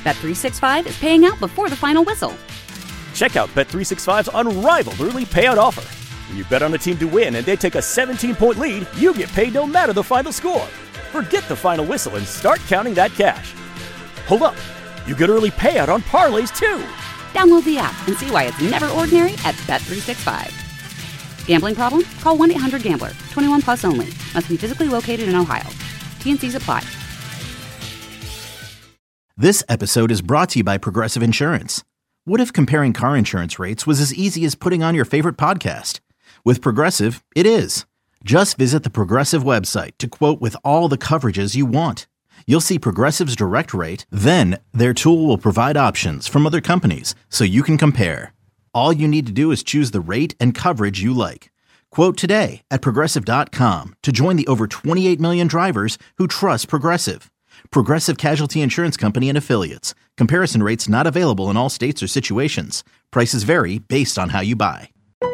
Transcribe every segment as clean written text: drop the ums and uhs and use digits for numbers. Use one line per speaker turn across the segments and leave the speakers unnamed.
Bet365 is paying out before the final whistle.
Check out Bet365's unrivaled early payout offer. When you bet on a team to win and they take a 17-point lead, you get paid no matter the final score. Forget the final whistle and start counting that cash. Hold up. You get early payout on parlays, too.
Download the app and see why it's never ordinary at Bet365. Gambling problem? Call 1-800-GAMBLER. 21 plus only. Must be physically located in Ohio. T&Cs apply.
This episode is brought to you by Progressive Insurance. What if comparing car insurance rates was as easy as putting on your favorite podcast? With Progressive, it is. Just visit the Progressive website to quote with all the coverages you want. You'll see Progressive's direct rate, then their tool will provide options from other companies so you can compare. All you need to do is choose the rate and coverage you like. Quote today at Progressive.com to join the over 28 million drivers who trust Progressive. Progressive Casualty Insurance Company and Affiliates. Comparison rates not available in all states or situations. Prices vary based on how you buy.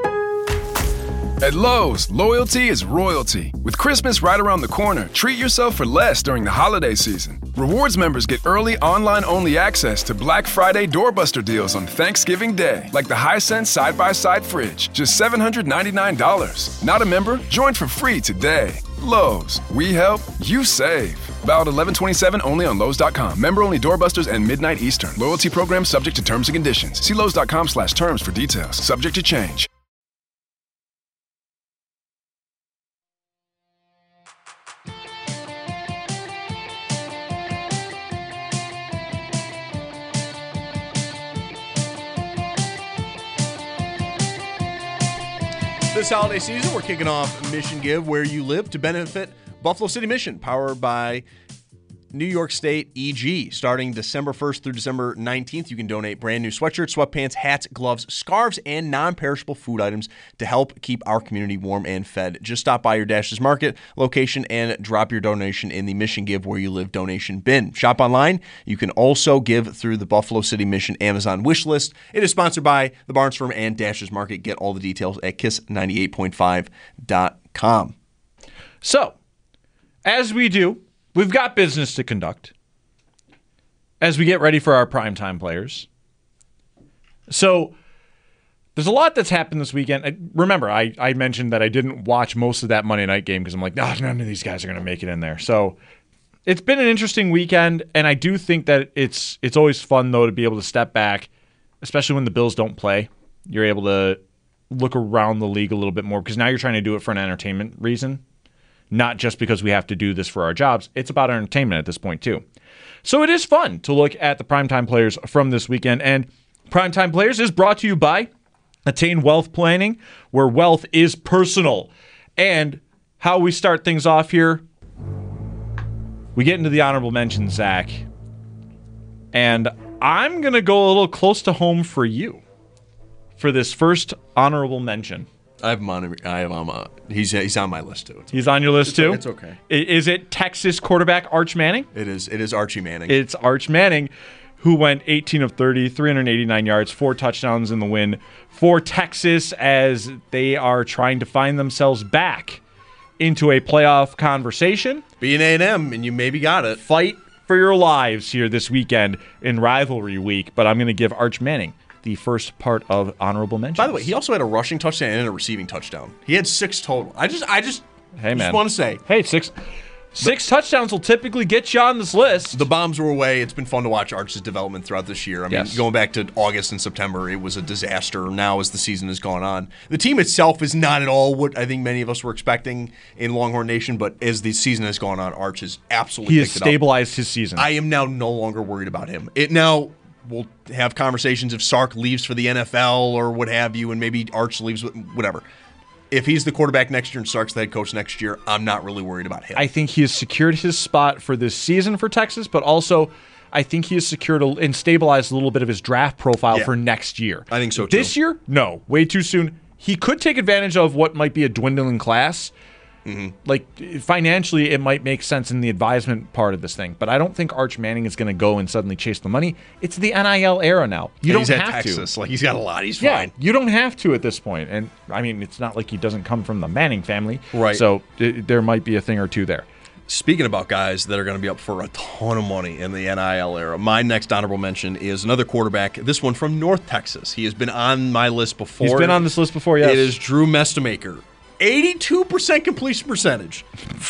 At Lowe's, loyalty is royalty. With Christmas right around the corner, treat yourself for less during the holiday season. Rewards members get early online-only access to Black Friday doorbuster deals on Thanksgiving Day, like the Hisense side-by-side fridge, just $799. Not a member? Join for free today. Lowe's, we help, you save. Valid 11/27 only on Lowe's.com. Member-only doorbusters and midnight Eastern. Loyalty program subject to terms and conditions. See Lowe's.com/terms for details. Subject to change.
This holiday season, we're kicking off Mission Give Where You Live to benefit Buffalo City Mission, powered by New York State EG. Starting December 1st through December 19th, you can donate brand new sweatshirts, sweatpants, hats, gloves, scarves, and non-perishable food items to help keep our community warm and fed. Just stop by your Dashes Market location and drop your donation in the Mission Give Where You Live donation bin. Shop online. You can also give through the Buffalo City Mission Amazon wish list. It is sponsored by the Barnes Firm and Dashes Market. Get all the details at kiss98.5.com.
So, as we do, we've got business to conduct as we get ready for our primetime players. So there's a lot that's happened this weekend. Remember, I mentioned that I didn't watch most of that Monday night game because I'm like, no, none of these guys are going to make it in there. So it's been an interesting weekend, and I do think that it's always fun, though, to be able to step back, especially when the Bills don't play. You're able to look around the league a little bit more because now you're trying to do it for an entertainment reason. Not just because we have to do this for our jobs. It's about entertainment at this point, too. So it is fun to look at the primetime players from this weekend. And Primetime Players is brought to you by Attain Wealth Planning, where wealth is personal. And how we start things off here, we get into the honorable mention, Zach. And I'm going to go a little close to home for you for this first honorable mention.
He's on my list too.
He's on your list too?
It's okay.
Is it Texas quarterback Arch Manning?
It is Archie Manning.
It's Arch Manning, who went 18 of 30, 389 yards, 4 touchdowns in the win for Texas as they are trying to find themselves back into a playoff conversation.
Being A&M, and you maybe got it.
Fight for your lives here this weekend in rivalry week, but I'm going to give Arch Manning the first part of honorable mentions.
By the way, he also had a rushing touchdown and a receiving touchdown. He had 6 total. I just want to say.
Hey, six touchdowns will typically get you on this list.
The bombs were away. It's been fun to watch Arch's development throughout this year. I mean, going back to August and September, it was a disaster. Now, as the season has gone on, the team itself is not at all what I think many of us were expecting in Longhorn Nation, but as the season has gone on, Arch has absolutely
picked it up. He has stabilized his season.
I am now no longer worried about him. We'll have conversations if Sark leaves for the NFL or what have you, and maybe Arch leaves, whatever. If he's the quarterback next year and Sark's the head coach next year, I'm not really worried about him.
I think he has secured his spot for this season for Texas, but also I think he has secured and stabilized a little bit of his draft profile for next year.
I think so, too.
This year? No, way too soon. He could take advantage of what might be a dwindling class.
Mm-hmm.
Like, financially, it might make sense in the advisement part of this thing, but I don't think Arch Manning is going to go and suddenly chase the money. It's the NIL era now. You don't
he's
have
at Texas.
to.
Like, he's got a lot. He's
yeah,
fine.
You don't have to at this point. And, I mean, it's not like he doesn't come from the Manning family.
Right.
So there might be a thing or two there.
Speaking about guys that are going to be up for a ton of money in the NIL era, my next honorable mention is another quarterback, this one from North Texas. He has been on my list before.
He's been on this list before, yes.
It is Drew Mestemaker. 82% completion percentage,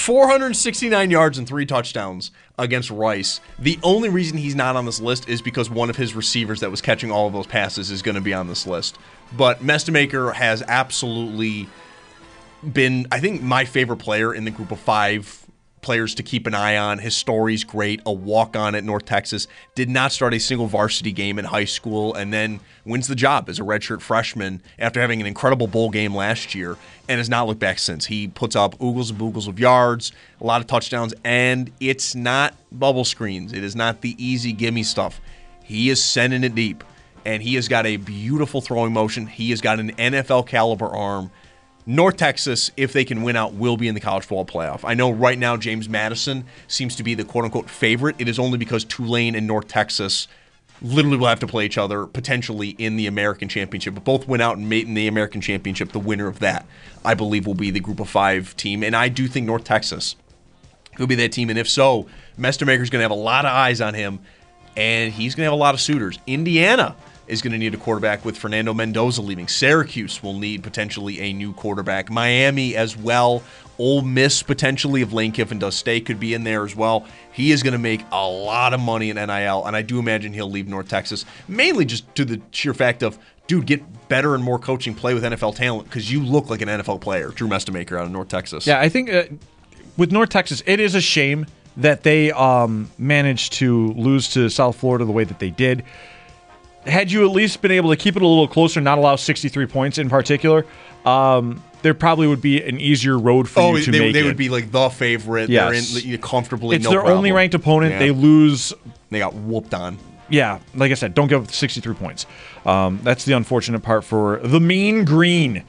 469 yards and 3 touchdowns against Rice. The only reason he's not on this list is because one of his receivers that was catching all of those passes is going to be on this list. But Mestemaker has absolutely been, I think, my favorite player in the group of 5 players to keep an eye on. His story's great. A walk-on at North Texas. Did not start a single varsity game in high school, and then wins the job as a redshirt freshman after having an incredible bowl game last year, and has not looked back since. He puts up oogles and boogles of yards, a lot of touchdowns, and it's not bubble screens. It is not the easy gimme stuff. He is sending it deep, and he has got a beautiful throwing motion. He has got an NFL caliber arm. North Texas, if they can win out, will be in the college football playoff. I know right now James Madison seems to be the quote-unquote favorite. It is only because Tulane and North Texas literally will have to play each other potentially in the American Championship. But both went out and made in the American Championship. The winner of that, I believe, will be the group of 5 team. And I do think North Texas will be that team. And if so, Mestemaker's going to have a lot of eyes on him, and he's going to have a lot of suitors. Indiana is going to need a quarterback with Fernando Mendoza leaving. Syracuse will need potentially a new quarterback. Miami as well. Ole Miss potentially, if Lane Kiffin does stay, could be in there as well. He is going to make a lot of money in NIL, and I do imagine he'll leave North Texas, mainly just to the sheer fact of, dude, get better and more coaching, play with NFL talent, because you look like an NFL player. Drew Mestemaker out of North Texas.
Yeah, I think with North Texas, it is a shame that they managed to lose to South Florida the way that they did. Had you at least been able to keep it a little closer, not allow 63 points in particular, there probably would be an easier road for you to make it.
They would be like the favorite.
Yes.
They're in comfortably.
It's
no
their
problem.
only ranked opponent.
Yeah.
They lose.
They got whooped on.
Yeah, like I said, don't give up 63 points. That's the unfortunate part for the Mean Green,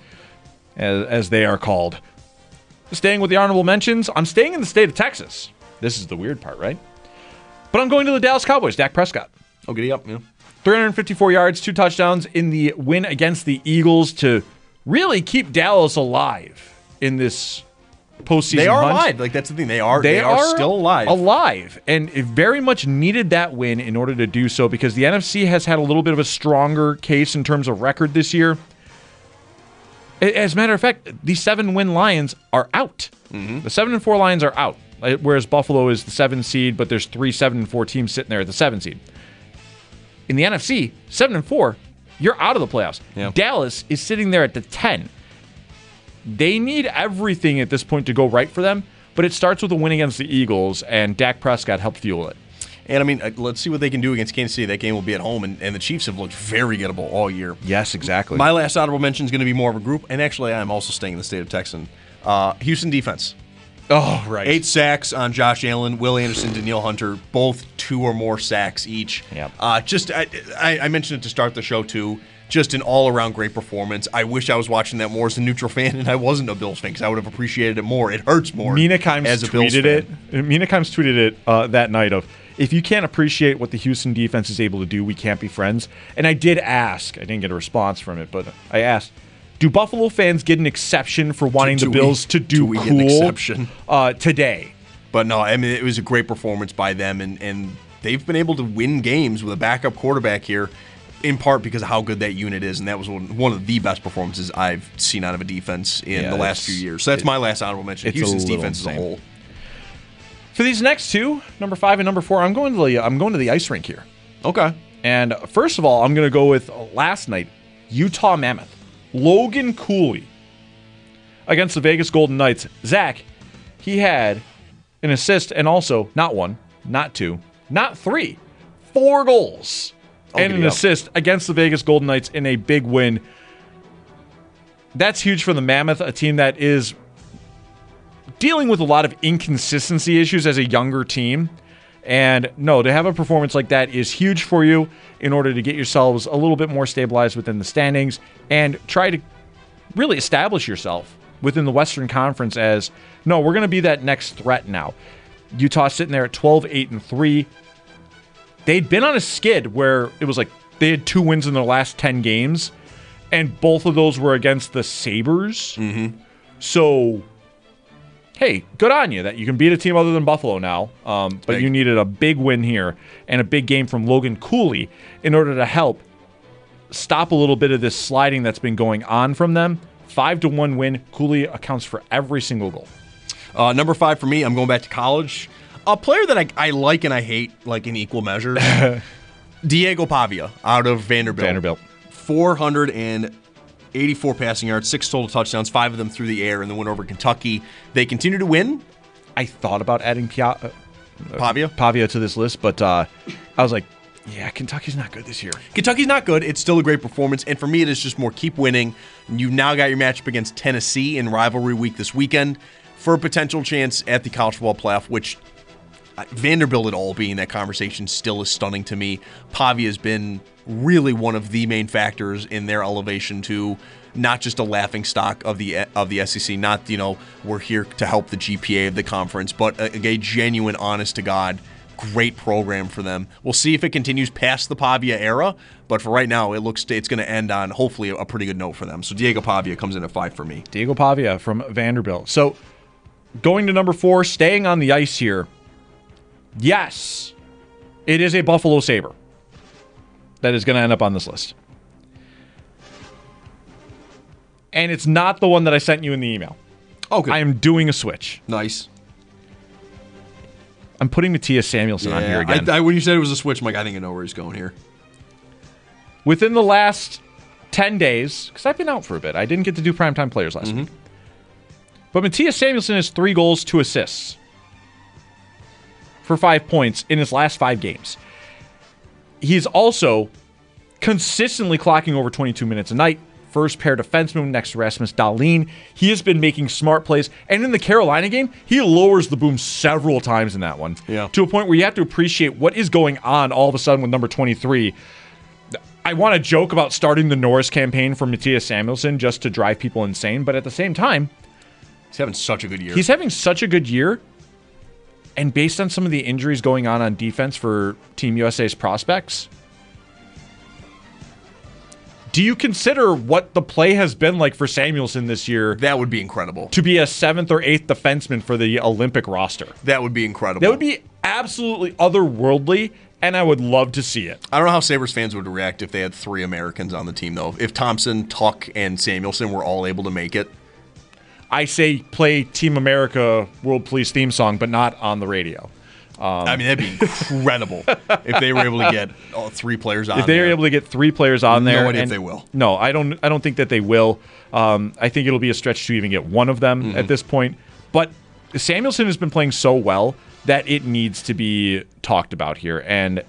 as they are called. Staying with the honorable mentions, I'm staying in the state of Texas. This is the weird part, right? But I'm going to the Dallas Cowboys, Dak Prescott.
Oh, giddy up, yeah.
354 yards, 2 touchdowns in the win against the Eagles to really keep Dallas alive in this postseason
They are
hunt.
alive. Like, that's the thing. They are still alive.
Alive. And it very much needed that win in order to do so, because the NFC has had a little bit of a stronger case in terms of record this year. As a matter of fact, the 7-win Lions are out. Mm-hmm. The 7-4 Lions are out, whereas Buffalo is the 7 seed, but there's 3 7-4 teams sitting there at the 7 seed. In the NFC, 7-4, you're out of the playoffs.
Yeah.
Dallas is sitting there at the 10. They need everything at this point to go right for them, but it starts with a win against the Eagles, and Dak Prescott helped fuel it.
And, I mean, let's see what they can do against Kansas City. That game will be at home, and the Chiefs have looked very gettable all year.
Yes, exactly.
My last honorable mention is going to be more of a group, and actually I'm also staying in the state of Texas. Houston defense.
Oh, right.
8 sacks on Josh Allen, Will Anderson, Danielle Hunter, both 2 or more sacks each.
Yep.
I mentioned it to start the show, too. Just an all-around great performance. I wish I was watching that more as a neutral fan, and I wasn't a Bills fan, because I would have appreciated it more. It hurts more.
Mina Kimes
as a Bills
tweeted
fan.
it. Mina Kimes tweeted it that night of, if you can't appreciate what the Houston defense is able to do, we can't be friends. And I did ask. I didn't get a response from it, but I asked, do Buffalo fans get an exception for wanting the Bills to do
we
cool
get an exception?
Today?
But no, I mean, it was a great performance by them, and they've been able to win games with a backup quarterback here, in part because of how good that unit is, and that was one of the best performances I've seen out of a defense in the last few years. So that's my last honorable mention. Houston's defense as a whole.
For these next two, number 5 and number 4, I'm going to the ice rink here.
Okay.
And first of all, I'm going to go with last night, Utah Mammoth, Logan Cooley against the Vegas Golden Knights. Zach, he had an assist and also not 1, not 2, not 3, 4 goals and an assist against the Vegas Golden Knights in a big win. That's huge for the Mammoth, a team that is dealing with a lot of inconsistency issues as a younger team. And no, to have a performance like that is huge for you in order to get yourselves a little bit more stabilized within the standings and try to really establish yourself within the Western Conference as, no, we're going to be that next threat now. Utah sitting there at 12-8-3. They'd been on a skid where it was like they had 2 wins in their last 10 games, and both of those were against the Sabres.
Mm-hmm.
So hey, good on you that you can beat a team other than Buffalo now. But you needed a big win here and a big game from Logan Cooley in order to help stop a little bit of this sliding that's been going on from them. 5-1 win. Cooley accounts for every single goal.
Number 5 for me, I'm going back to college. A player that I like and I hate, like in equal measure, Diego Pavia out of Vanderbilt. 484 passing yards, 6 total touchdowns, 5 of them through the air in the win over Kentucky. They continue to win.
I thought about adding
Pavia
to this list, but I was like, yeah, Kentucky's not good this year.
Kentucky's not good. It's still a great performance. And for me, it is just more keep winning. You've now got your matchup against Tennessee in rivalry week this weekend for a potential chance at the college football playoff, which Vanderbilt at all being in that conversation still is stunning to me. Pavia has been really one of the main factors in their elevation to not just a laughing stock of the SEC, not, we're here to help the GPA of the conference, but a genuine, honest to God, great program for them. We'll see if it continues past the Pavia era, but for right now, it's going to end on hopefully a pretty good note for them. So Diego Pavia comes in at 5 for me.
Diego Pavia from Vanderbilt. So going to number 4, staying on the ice here. Yes, it is a Buffalo Sabre that is going to end up on this list. And it's not the one that I sent you in the email.
Okay.
I am doing a switch.
Nice.
I'm putting Matthias Samuelsson on here again.
When you said it was a switch, I'm like, I think I know where he's going here.
Within the last 10 days, because I've been out for a bit, I didn't get to do primetime players last week. But Matthias Samuelsson has 3 goals, 2 assists for 5 points in his last 5 games. He's also consistently clocking over 22 minutes a night. First pair defenseman next to Rasmus Dahlin. He has been making smart plays. And in the Carolina game, he lowers the boom several times in that one.
Yeah.
To a point where you have to appreciate what is going on all of a sudden with number 23. I want to joke about starting the Norris campaign for Matthias Samuelsson just to drive people insane. But at the same time,
he's having such a good year.
He's having such a good year. And based on some of the injuries going on defense for Team USA's prospects, do you consider what the play has been like for Samuelsson this year?
That would be incredible.
To be a 7th or 8th defenseman for the Olympic roster.
That would be incredible.
That would be absolutely otherworldly, and I would love to see it.
I don't know how Sabres fans would react if they had 3 Americans on the team, though. If Thompson, Tuck, and Samuelsson were all able to make it.
I say play Team America World Police theme song, but not on the radio.
That'd be incredible if they were able to get 3 players on there.
If they were able to get 3 players on there.
No idea if they will.
No, I don't think that they will. I think it'll be a stretch to even get one of them at this point. But Samuelsson has been playing so well that it needs to be talked about here. And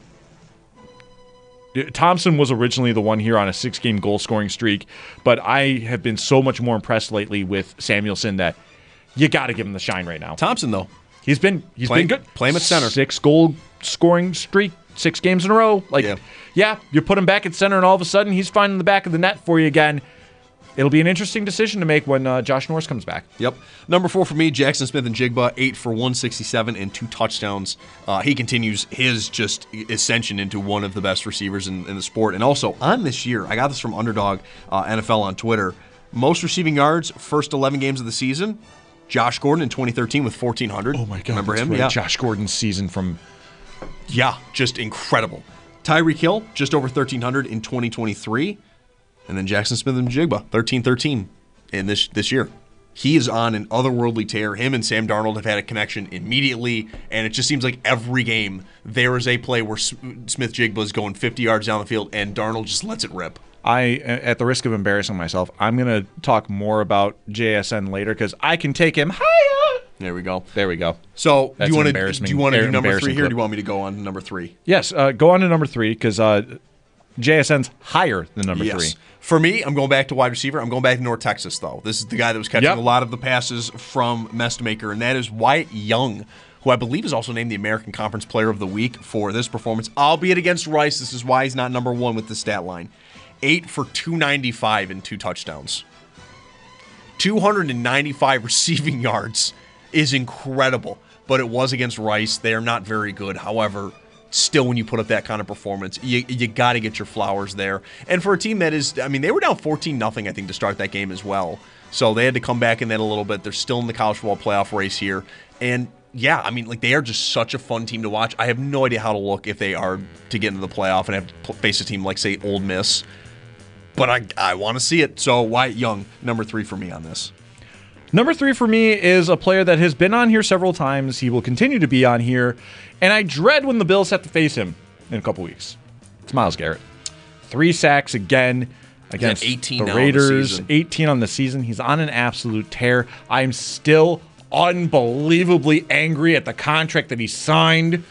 Thompson was originally the one here on a 6-game goal-scoring streak, but I have been so much more impressed lately with Samuelsson that you got to give him the shine right now.
Thompson, though.
He's been good.
Play him at center.
6-goal scoring streak, 6 games in a row. Yeah, you put him back at center, and all of a sudden he's finding the back of the net for you again. It'll be an interesting decision to make when Josh Norris comes back.
Yep. Number 4 for me, Jackson Smith-Njigba, 8 for 167 and 2 touchdowns. He continues his just ascension into one of the best receivers in the sport. And also, on this year, I got this from Underdog NFL on Twitter, most receiving yards, first 11 games of the season, Josh Gordon in 2013 with 1,400.
Oh, my God.
Remember him?
Right.
Yeah.
Josh Gordon's season from...
Yeah, just incredible. Tyreek Hill, just over 1,300 in 2023. And then Jackson Smith-Njigba, 13-13 in this year. He is on an otherworldly tear. Him and Sam Darnold have had a connection immediately, and it just seems like every game there is a play where Smith-Njigba is going 50 yards down the field, and Darnold just lets it rip.
At the risk of embarrassing myself, I'm going to talk more about JSN later because I can take him higher.
There we go.
So
do you want to do number 3 here, or do you want me to go on to number 3?
Yes, go on to number 3 because JSN's higher than number 3.
For me, I'm going back to wide receiver. I'm going back to North Texas, though. This is the guy that was catching a lot of the passes from Mestmaker, and that is Wyatt Young, who I believe is also named the American Conference Player of the Week for this performance, albeit against Rice. This is why he's not number 1 with the stat line. 8 for 295 and 2 touchdowns. 295 receiving yards is incredible, but it was against Rice. They are not very good. However, still, when you put up that kind of performance, you got to get your flowers there. And for a team that is, I mean, they were down 14-0, I think, to start that game as well. So they had to come back in that a little bit. They're still in the college football playoff race here. And yeah, I mean, like, they are just such a fun team to watch. I have no idea how to look if they are to get into the playoff and have to face a team like, say, Ole Miss. But I want to see it. So Wyatt Young, number 3 for me on this.
Number 3 for me is a player that has been on here several times. He will continue to be on here. And I dread when the Bills have to face him in a couple weeks. It's Myles Garrett. 3 sacks again against
18
the Raiders. 18 on the season. He's on an absolute tear. I'm still unbelievably angry at the contract that he signed.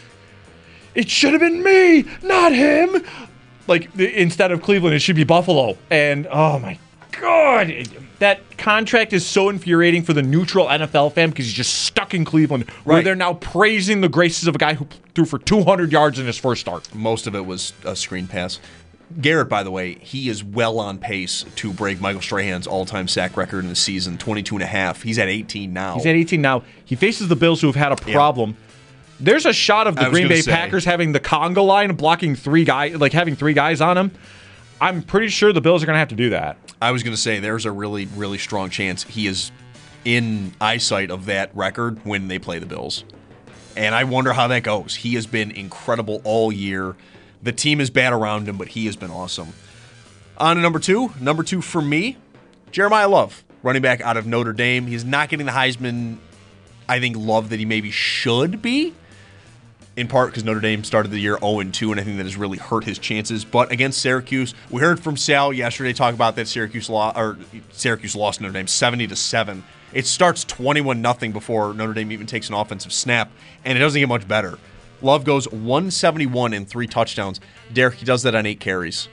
It should have been me, not him. Like, instead of Cleveland, it should be Buffalo. And, oh my God, that contract is so infuriating for the neutral NFL fan because he's just stuck in Cleveland, where they're now praising the graces of a guy who threw for 200 yards in his first start.
Most of it was a screen pass. Garrett, by the way, he is well on pace to break Michael Strahan's all-time sack record in the season, 22.5. He's at 18 now.
He's at 18 now. He faces the Bills, who have had a problem. Yeah. There's a shot of the Green Bay Packers having the conga line blocking 3 guys, like having 3 guys on him. I'm pretty sure the Bills are going to have to do that.
I was going to say there's a really, really strong chance he is in eyesight of that record when they play the Bills. And I wonder how that goes. He has been incredible all year. The team is bad around him, but he has been awesome. On to number 2. Number 2 for me, Jeremiah Love, running back out of Notre Dame. He's not getting the Heisman, I think, love that he maybe should be, in part because Notre Dame started the year 0-2, and I think that has really hurt his chances. But against Syracuse, we heard from Sal yesterday talk about that Syracuse lost Notre Dame 70-7. It starts 21-0 before Notre Dame even takes an offensive snap, and it doesn't get much better. Love goes 171 and 3 touchdowns. Derek, he does that on 8 carries.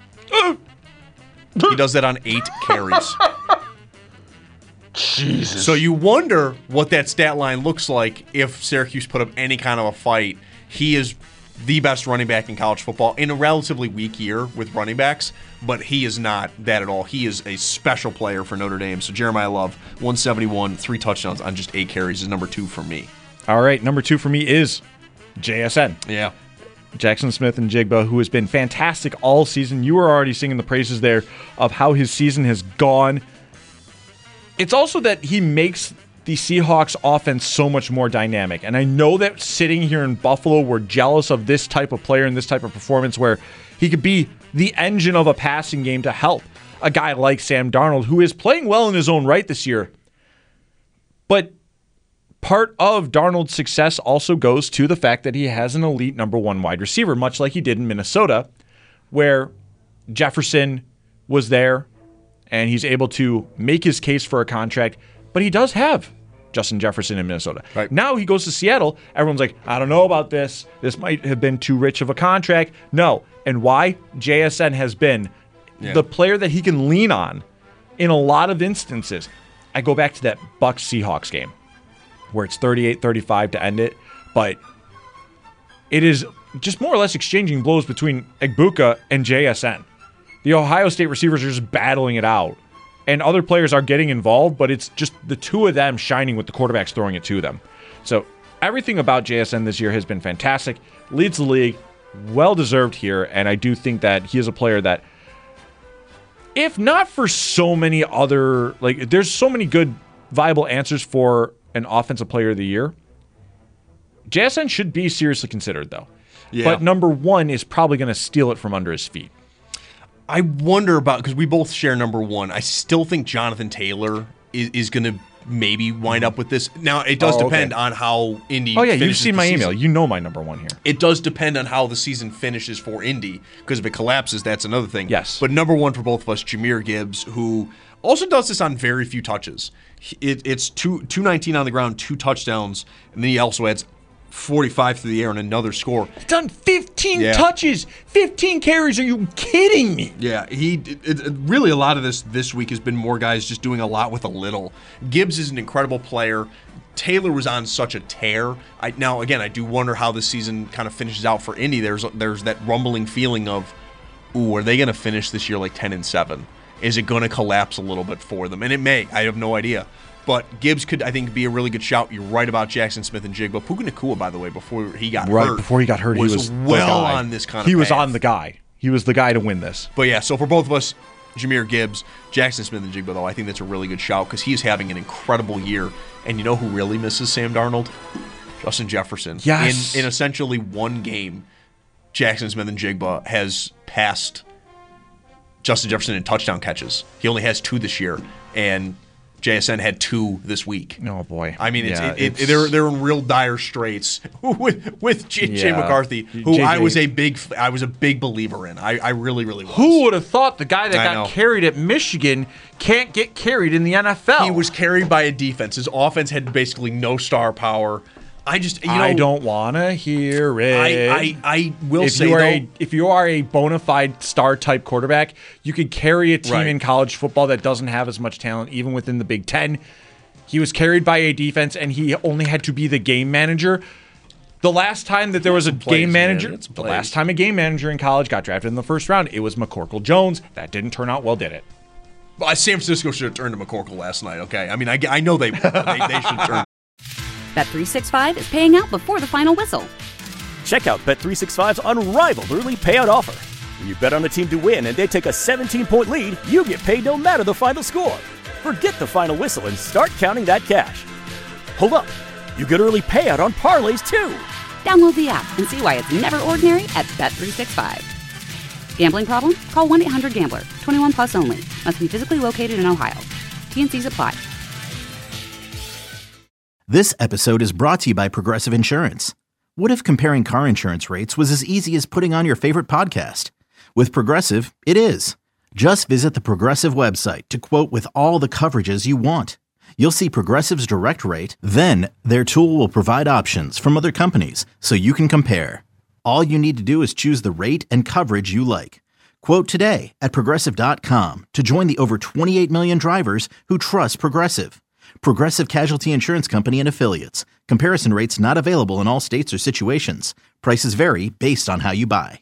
He does that on 8 carries.
Jesus.
So you wonder what that stat line looks like if Syracuse put up any kind of a fight. He is the best running back in college football in a relatively weak year with running backs, but he is not that at all. He is a special player for Notre Dame. So Jeremiah Love, 171, 3 touchdowns on just 8 carries is number 2 for me.
All right, number 2 for me is JSN.
Yeah.
Jackson Smith-Njigba, who has been fantastic all season. You were already singing the praises there of how his season has gone. It's also that he makes the Seahawks offense so much more dynamic. And I know that sitting here in Buffalo, we're jealous of this type of player and this type of performance where he could be the engine of a passing game to help a guy like Sam Darnold, who is playing well in his own right this year. But part of Darnold's success also goes to the fact that he has an elite number 1 wide receiver, much like he did in Minnesota, where Jefferson was there, and he's able to make his case for a contract, but he does have Justin Jefferson in Minnesota.
Right.
Now he goes to Seattle. Everyone's like, I don't know about this. This might have been too rich of a contract. No. And why? JSN has been the player that he can lean on in a lot of instances. I go back to that Bucs-Seahawks game where it's 38-35 to end it, but it is just more or less exchanging blows between Egbuka and JSN. The Ohio State receivers are just battling it out. And other players are getting involved, but it's just the two of them shining with the quarterbacks throwing it to them. So everything about JSN this year has been fantastic. Leads the league. Well-deserved here. And I do think that he is a player that, if not for so many other, like, there's so many good, viable answers for an offensive player of the year. JSN should be seriously considered, though. Yeah. But number 1 is probably going to steal it from under his feet.
I wonder about, because we both share number 1. I still think Jonathan Taylor is going to maybe wind up with this. Now, it does depend on how Indy finishes.
Oh, yeah, you've seen my email. You know my number 1 here.
It does depend on how the season finishes for Indy, because if it collapses, that's another thing.
Yes.
But number 1 for both of us, Jahmyr Gibbs, who also does this on very few touches. It's 219 on the ground, 2 touchdowns, and then he also adds 45 through the air and another score.
He's done 15 touches, 15 carries. Are you kidding me?
Yeah, really a lot of this week has been more guys just doing a lot with a little. Gibbs is an incredible player. Taylor was on such a tear. Now, again, I do wonder how this season kind of finishes out for Indy. There's that rumbling feeling of, are they going to finish this year like 10-7? Is it going to collapse a little bit for them? And it may. I have no idea. But Gibbs could, I think, be a really good shout. You're right about Jackson Smith and Jigba. Puka Nacua, by the way, before he got hurt,
he was
well on this kind of
He was
path.
on the guy. He was the guy to win this.
But yeah, so for both of us, Jahmyr Gibbs, Jackson Smith, and Jigba, though, I think that's a really good shout because he's having an incredible year. And you know who really misses Sam Darnold? Justin Jefferson.
Yes.
In essentially one game, Jackson Smith and Jigba has passed Justin Jefferson in touchdown catches. He only has 2 this year, and JSN had 2 this week.
Oh boy!
I mean, they're in real dire straits with J.J. McCarthy, who I was a big believer in. I really was.
Who would have thought the guy that got carried at Michigan can't get carried in the NFL?
He was carried by a defense. His offense had basically no star power. I don't
want to hear it.
I will say,
if you are a bona fide star type quarterback, you could carry a team in college football that doesn't have as much talent, even within the Big Ten. He was carried by a defense, and he only had to be the game manager. The last time that there was a game manager in college got drafted in the first round, it was McCorkle Jones. That didn't turn out well, did it?
San Francisco should have turned to McCorkle last night. Okay, I mean, I know they should turn.
Bet365 is paying out before the final whistle.
Check out Bet365's unrivaled early payout offer. When you bet on a team to win and they take a 17-point lead, you get paid no matter the final score. Forget the final whistle and start counting that cash. Hold up. You get early payout on parlays, too.
Download the app and see why it's never ordinary at Bet365. Gambling problem? Call 1-800-GAMBLER. 21 plus only. Must be physically located in Ohio. T&Cs apply.
This episode is brought to you by Progressive Insurance. What if comparing car insurance rates was as easy as putting on your favorite podcast? With Progressive, it is. Just visit the Progressive website to quote with all the coverages you want. You'll see Progressive's direct rate, then their tool will provide options from other companies so you can compare. All you need to do is choose the rate and coverage you like. Quote today at Progressive.com to join the over 28 million drivers who trust Progressive. Progressive Casualty Insurance Company and Affiliates. Comparison rates not available in all states or situations. Prices vary based on how you buy.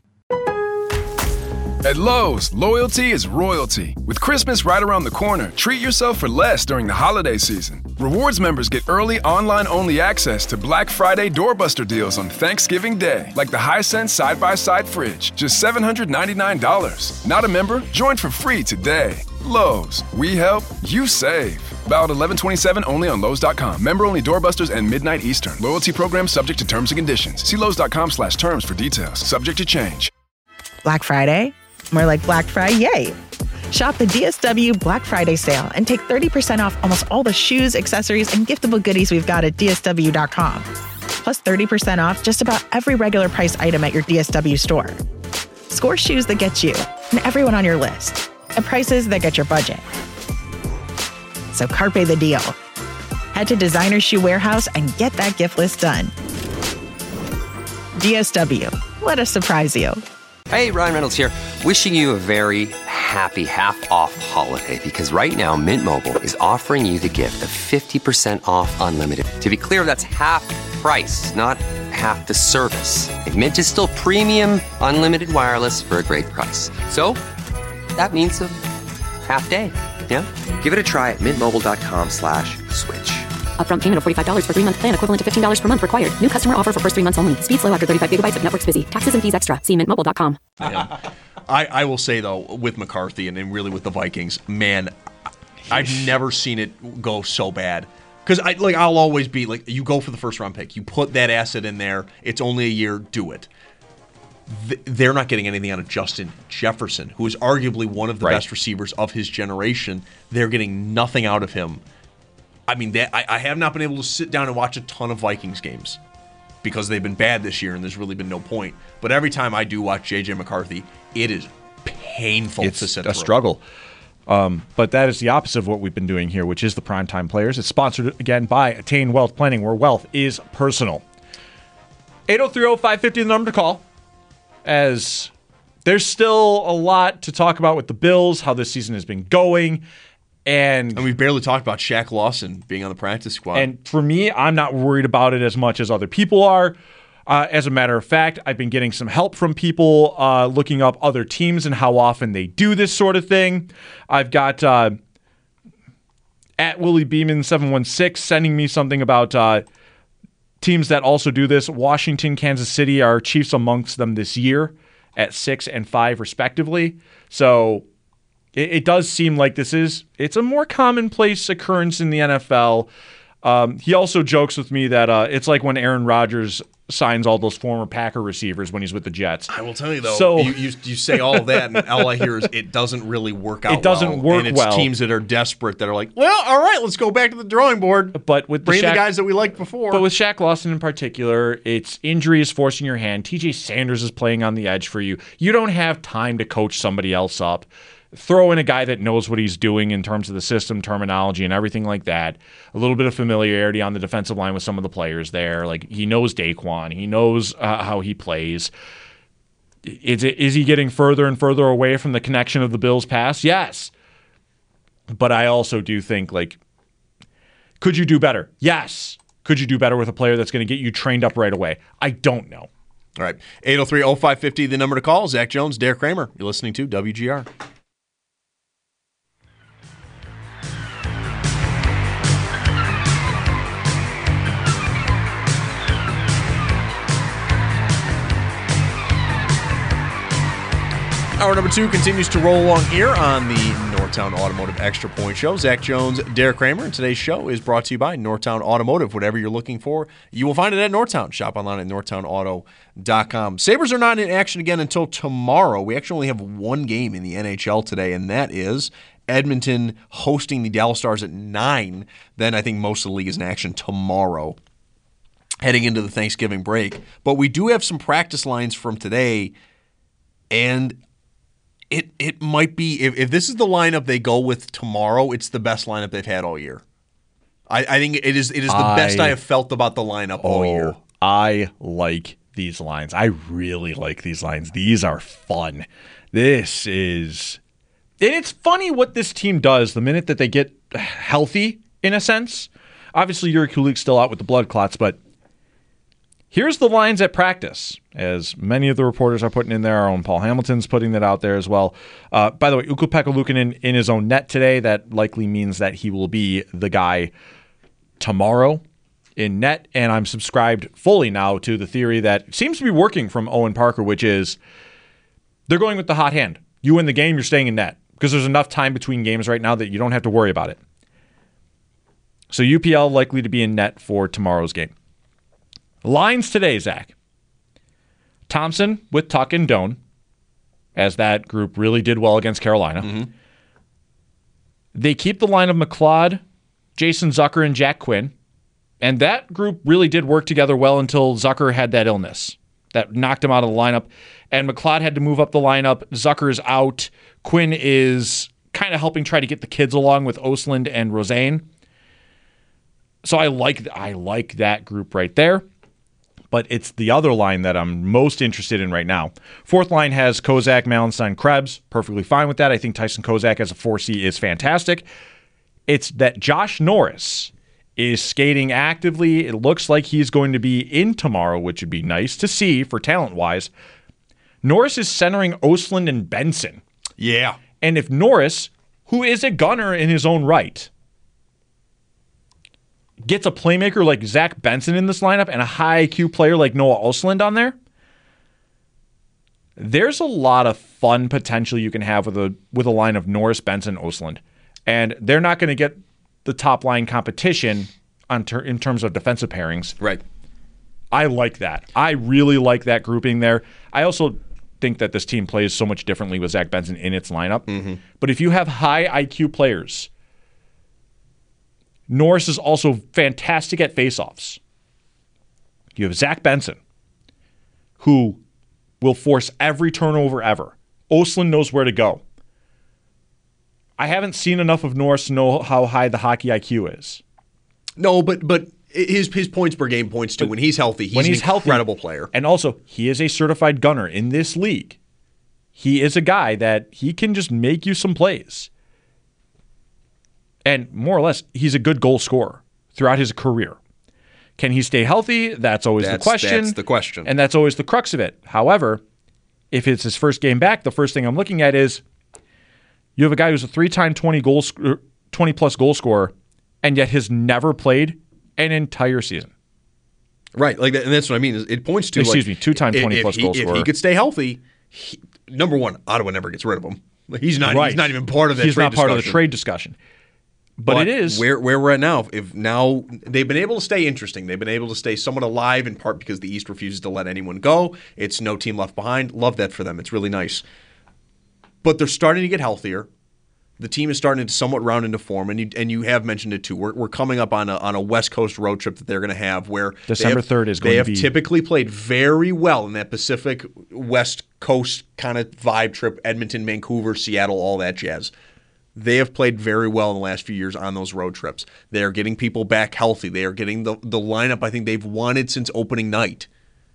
At Lowe's, loyalty is royalty. With Christmas right around the corner, treat yourself for less during the holiday season. Rewards members get early online-only access to Black Friday doorbuster deals on Thanksgiving Day, like the Hisense side-by-side fridge, just $799. Not a member? Join for free today. Lowe's, we help, you save. Valid 11/27 only on Lowe's.com. Member-only doorbusters and midnight Eastern. Loyalty program subject to terms and conditions. See Lowe's.com/terms for details. Subject to change.
Black Friday? More like Black Friday, yay! Shop the DSW Black Friday sale and take 30% off almost all the shoes, accessories, and giftable goodies we've got at DSW.com. Plus 30% off just about every regular price item at your DSW store. Score shoes that get you and everyone on your list at prices that get your budget. So carpe the deal. Head to Designer Shoe Warehouse and get that gift list done. DSW, let us surprise you.
Hey, Ryan Reynolds here. Wishing you a very happy half-off holiday because right now Mint Mobile is offering you the gift of 50% off unlimited. To be clear, that's half price, not half the service. And Mint is still premium unlimited wireless for a great price. So that means a half day. Yeah? Give it a try at mintmobile.com/switch.
Upfront payment of $45 for 3-month plan, equivalent to $15 per month required. New customer offer for first 3 months only. Speed slow after 35 gigabytes if network's busy. Taxes and fees extra. See mintmobile.com.
I will say, though, with McCarthy and really with the Vikings, man, I've never seen it go so bad. Because I'll always be like, you go for the first round pick. You put that asset in there. It's only a year. Do it. They're not getting anything out of Justin Jefferson, who is arguably one of the best receivers of his generation. They're getting nothing out of him. I mean, I have not been able to sit down and watch a ton of Vikings games because they've been bad this year and there's really been no point. But every time I do watch J.J. McCarthy, it is painful to sit through.
It's a struggle. But that is the opposite of what we've been doing here, which is the Primetime Players. It's sponsored, again, by Attain Wealth Planning, where wealth is personal. 803-0550 the number to call, as there's still a lot to talk about with the Bills, how this season has been going. And
we've barely talked about Shaq Lawson being on the practice squad.
And for me, I'm not worried about it as much as other people are. As a matter of fact, I've been getting some help from people looking up other teams and how often they do this sort of thing. I've got At Willie Beeman 716 sending me something about teams that also do this. Washington, Kansas City are chiefs amongst them this year at 6 and 5 respectively. So it does seem like it's a more commonplace occurrence in the NFL. He also jokes with me that it's like when Aaron Rodgers signs all those former Packer receivers when he's with the Jets.
I will tell you, though, you say all of that, and all I hear is it doesn't really work out well.
It doesn't work
and it's teams that are desperate that are like, well, all right, let's go back to the drawing board.
But with
Bring the guys that we liked before.
But with Shaq Lawson in particular, it's injuries forcing your hand. TJ Sanders is playing on the edge for you. You don't have time to coach somebody else up. Throw in a guy that knows what he's doing in terms of the system, terminology, and everything like that. A little bit of familiarity on the defensive line with some of the players there. Like, he knows Daquan. He knows how he plays. Is he getting further and further away from the connection of the Bills' pass? Yes. But I also do think, like, could you do better? Yes. Could you do better with a player that's going to get you trained up right away? I don't know.
All right. 803-0550, the number to call. Zach Jones, Derek Kramer. You're listening to WGR. Hour number 2 continues to roll along here on the Northtown Automotive Extra Point Show. Zach Jones, Derek Kramer, and today's show is brought to you by Northtown Automotive. Whatever you're looking for, you will find it at Northtown. Shop online at northtownauto.com. Sabres are not in action again until tomorrow. We actually only have one game in the NHL today, and that is Edmonton hosting the Dallas Stars at 9. Then I think most of the league is in action tomorrow, heading into the Thanksgiving break. But we do have some practice lines from today, and it might be, if this is the lineup they go with tomorrow, it's the best lineup they've had all year. I think it is the best I have felt about the lineup all year.
I like these lines. I really like these lines. These are fun. This is... And it's funny what this team does the minute that they get healthy, in a sense. Obviously, Yuri Kulik's still out with the blood clots, but here's the lines at practice, as many of the reporters are putting in there. Our own Paul Hamilton's putting that out there as well. By the way, Ukko-Pekka Luukkonen in his own net today. That likely means that he will be the guy tomorrow in net, and I'm subscribed fully now to the theory that seems to be working from Owen Parker, which is they're going with the hot hand. You win the game, you're staying in net, because there's enough time between games right now that you don't have to worry about it. So UPL likely to be in net for tomorrow's game. Lines today, Zach. Thompson with Tuck and Doan, as that group really did well against Carolina. Mm-hmm. They keep the line of McLeod, Jason Zucker, and Jack Quinn. And that group really did work together well until Zucker had that illness that knocked him out of the lineup. And McLeod had to move up the lineup. Zucker's out. Quinn is kind of helping try to get the kids along with Ostlund and Rosane. So I like that group right there. But it's the other line that I'm most interested in right now. Fourth line has Kozak, Malenstein, Krebs. Perfectly fine with that. I think Tyson Kozak as a 4C is fantastic. It's that Josh Norris is skating actively. It looks like he's going to be in tomorrow, which would be nice to see for talent-wise. Norris is centering Ostlund and Benson.
Yeah.
And if Norris, who is a gunner in his own right, gets a playmaker like Zach Benson in this lineup and a high IQ player like Noah Ostlund on there, there's a lot of fun potential you can have with a line of Norris, Benson, Ostlund. And they're not going to get the top line competition in terms of defensive pairings.
Right.
I like that. I really like that grouping there. I also think that this team plays so much differently with Zach Benson in its lineup. Mm-hmm. But if you have high IQ players, Norris is also fantastic at faceoffs. You have Zach Benson, who will force every turnover ever. Ostlund knows where to go. I haven't seen enough of Norris to know how high the hockey IQ is.
No, but his points per game points to when he's healthy. He's an incredible player.
And also, he is a certified gunner in this league. He is a guy that he can just make you some plays. And more or less, he's a good goal scorer throughout his career. Can he stay healthy? That's always the question.
That's the question.
And that's always the crux of it. However, if it's his first game back, the first thing I'm looking at is you have a guy who's a 3-time 20-plus goal scorer and yet has never played an entire season.
Right, like that, and that's what I mean. It points to
two-time 20-plus goal scorer.
If he could stay healthy, number one, Ottawa never gets rid of him. He's not.
Right.
He's not even part of that.
He's
trade
not part
discussion.
of the trade discussion. But it is
where we're at now. If now they've been able to stay interesting, they've been able to stay somewhat alive in part because the East refuses to let anyone go. It's no team left behind. Love that for them. It's really nice. But they're starting to get healthier. The team is starting to somewhat round into form, and you have mentioned it too. We're coming up on a West Coast road trip that they're going to have where
December 3rd is going to be.
They have typically played very well in that Pacific West Coast kind of vibe trip, Edmonton, Vancouver, Seattle, all that jazz. They have played very well in the last few years on those road trips. They are getting people back healthy. They are getting the lineup I think they've wanted since opening night.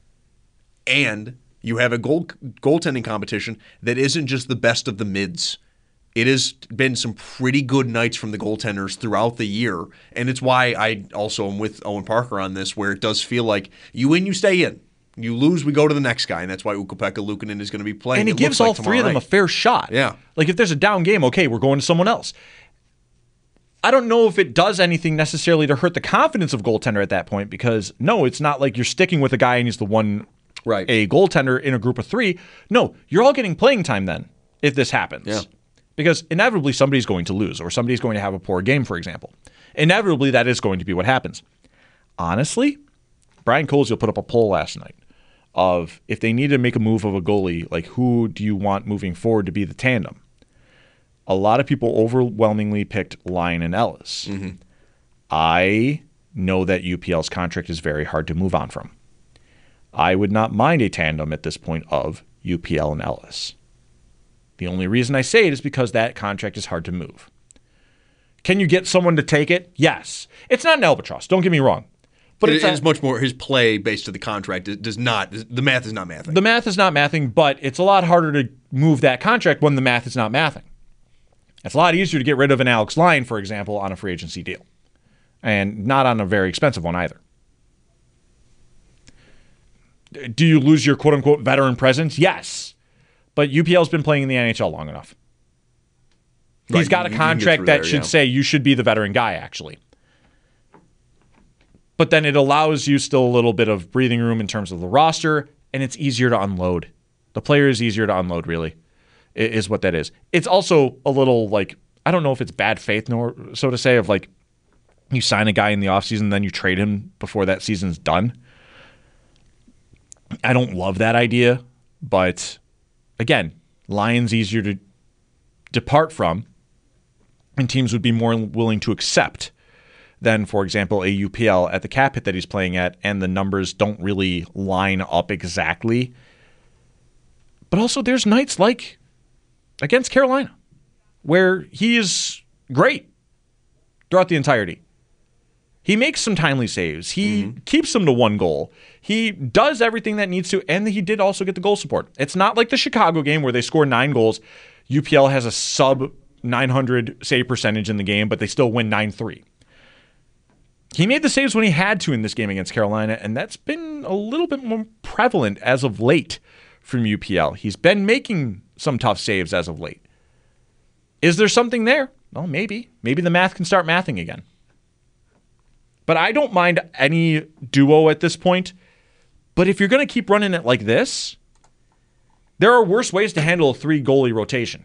And you have a goaltending competition that isn't just the best of the mids. It has been some pretty good nights from the goaltenders throughout the year. And it's why I also am with Owen Parker on this, where it does feel like you win, you stay in. You lose, we go to the next guy, and that's why Ukko-Pekka Luukkonen is going to be playing.
And he gives all three of them a fair shot.
Yeah.
Like if there's a down game, okay, we're going to someone else. I don't know if it does anything necessarily to hurt the confidence of goaltender at that point because, no, it's not like you're sticking with a guy and he's the one a goaltender in a group of three. No, you're all getting playing time then if this happens.
Yeah.
Because inevitably somebody's going to lose or somebody's going to have a poor game, for example. Inevitably, that is going to be what happens. Honestly, Brian Koziel put up a poll last night of if they need to make a move of a goalie, like who do you want moving forward to be the tandem? A lot of people overwhelmingly picked Lyon and Ellis. Mm-hmm. I know that UPL's contract is very hard to move on from. I would not mind a tandem at this point of UPL and Ellis. The only reason I say it is because that contract is hard to move. Can you get someone to take it? Yes. It's not an albatross, don't get me wrong.
But it is much more his play based to the contract. It does not. The math is not mathing.
The math is not mathing, but it's a lot harder to move that contract when the math is not mathing. It's a lot easier to get rid of an Alex Lyon, for example, on a free agency deal. And not on a very expensive one either. Do you lose your quote-unquote veteran presence? Yes. But UPL's been playing in the NHL long enough. He's got a contract that should say you should be the veteran guy, actually. But then it allows you still a little bit of breathing room in terms of the roster, and it's easier to unload. The player is easier to unload, really, is what that is. It's also a little like, I don't know if it's bad faith, nor so to say, of like you sign a guy in the offseason, then you trade him before that season's done. I don't love that idea, but again, Lyon's easier to depart from, and teams would be more willing to accept than, for example, a UPL at the cap hit that he's playing at, and the numbers don't really line up exactly. But also there's nights like against Carolina where he is great throughout the entirety. He makes some timely saves. He keeps them to one goal. He does everything that needs to, and he did also get the goal support. It's not like the Chicago game where they score 9 goals. UPL has a sub-900 save percentage in the game, but they still win 9-3. He made the saves when he had to in this game against Carolina, and that's been a little bit more prevalent as of late from UPL. He's been making some tough saves as of late. Is there something there? Well, maybe. Maybe the math can start mathing again. But I don't mind any duo at this point. But if you're going to keep running it like this, there are worse ways to handle a 3-goalie rotation.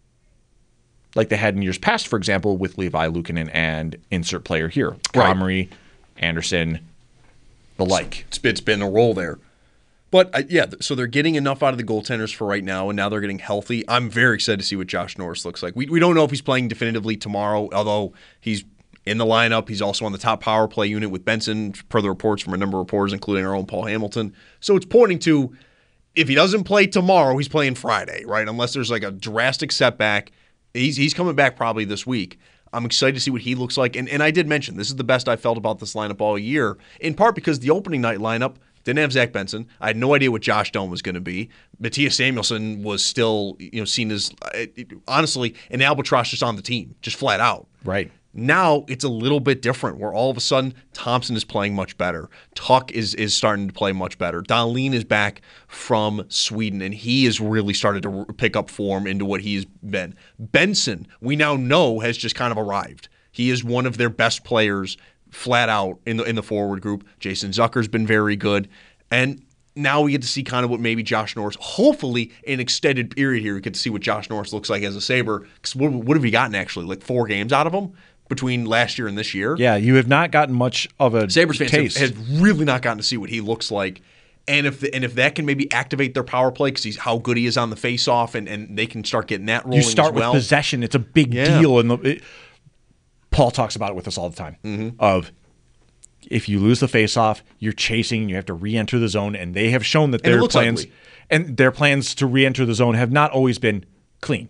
Like they had in years past, for example, with Levi Luukkonen and insert player here. Comrie, Anderson, the like.
It's been a role there. But, so they're getting enough out of the goaltenders for right now, and now they're getting healthy. I'm very excited to see what Josh Norris looks like. We don't know if he's playing definitively tomorrow, although he's in the lineup. He's also on the top power play unit with Benson, per the reports from a number of reporters, including our own Paul Hamilton. So it's pointing to, if he doesn't play tomorrow, he's playing Friday, right? Unless there's like a drastic setback. He's coming back probably this week. I'm excited to see what he looks like. And I did mention, this is the best I felt about this lineup all year, in part because the opening night lineup didn't have Zach Benson. I had no idea what Josh Doan was going to be. Matthias Samuelsson was still seen as, honestly, an albatross just on the team, just flat out.
Right.
Now it's a little bit different where all of a sudden Thompson is playing much better. Tuck is starting to play much better. Dahlin is back from Sweden, and he has really started to pick up form into what he's been. Benson, we now know, has just kind of arrived. He is one of their best players flat out in the forward group. Jason Zucker's been very good. And now we get to see kind of what maybe Josh Norris, hopefully in an extended period here, we get to see what Josh Norris looks like as a Sabre. Because what have you gotten actually? Like 4 games out of him between last year and this year?
Yeah, you have not gotten much of a
Sabres fans
taste.
have really not gotten to see what he looks like. And if that can maybe activate their power play because he's how good he is on the faceoff, and they can start getting that rolling.
You start
as well.
with possession; it's a big deal. Paul talks about it with us all the time. Of if you lose the faceoff, you're chasing, you have to re-enter the zone, and they have shown that their plans to re-enter the zone have not always been clean.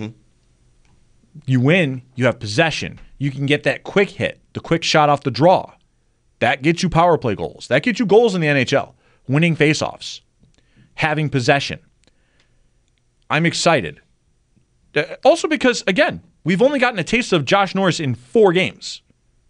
You win, you have possession. You can get that quick hit, the quick shot off the draw. That gets you power play goals. That gets you goals in the NHL. Winning faceoffs, having possession. I'm excited. Also because, again, we've only gotten a taste of Josh Norris in 4 games.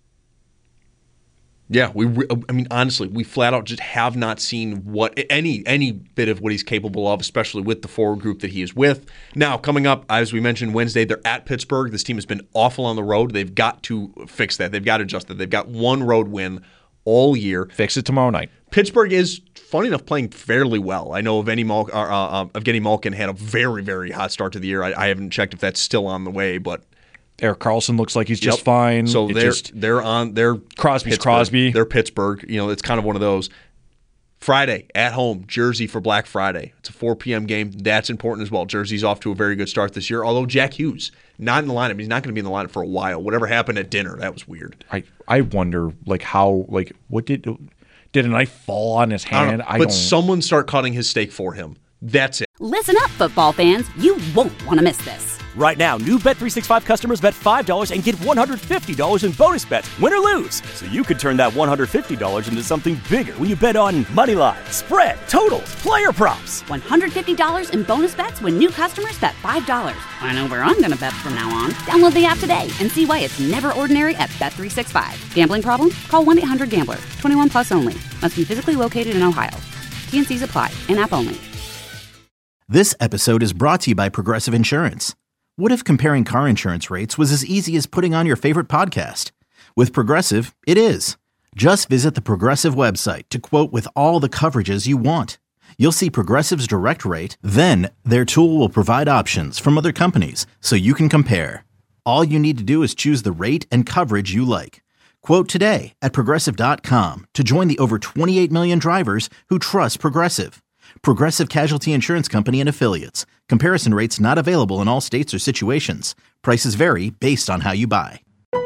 Yeah, honestly, we flat out just have not seen what any bit of what he's capable of, especially with the forward group that he is with. Now, coming up, as we mentioned, Wednesday, they're at Pittsburgh. This team has been awful on the road. They've got to fix that. They've got to adjust that. They've got 1 road win all year.
Fix it tomorrow night.
Pittsburgh is, funny enough, playing fairly well. I know Evgeny Malkin had a very, very hot start to the year. I haven't checked if that's still on the way, but
Erik Karlsson looks like he's just fine.
So they're
Crosby's Crosby.
They're Pittsburgh. It's kind of one of those. Friday at home, Jersey for Black Friday. It's a 4 p.m. game. That's important as well. Jersey's off to a very good start this year. Although Jack Hughes not in the lineup. He's not going to be in the lineup for a while. Whatever happened at dinner, that was weird.
I wonder what did a knife fall on his hand?
But someone start cutting his steak for him. That's it.
Listen up, football fans. You won't want to miss this.
Right now, new Bet365 customers bet $5 and get $150 in bonus bets, win or lose. So you could turn that $150 into something bigger when you bet on money line, spread, totals, player props.
$150 in bonus bets when new customers bet $5. I know where I'm going to bet from now on. Download the app today and see why it's never ordinary at Bet365. Gambling problem? Call 1-800-GAMBLER. 21 plus only. Must be physically located in Ohio. T&Cs apply. In-app only.
This episode is brought to you by Progressive Insurance. What if comparing car insurance rates was as easy as putting on your favorite podcast? With Progressive, it is. Just visit the Progressive website to quote with all the coverages you want. You'll see Progressive's direct rate, then their tool will provide options from other companies so you can compare. All you need to do is choose the rate and coverage you like. Quote today at Progressive.com to join the over 28 million drivers who trust Progressive. Progressive Casualty Insurance Company and Affiliates. Comparison rates not available in all states or situations. Prices vary based on how you buy.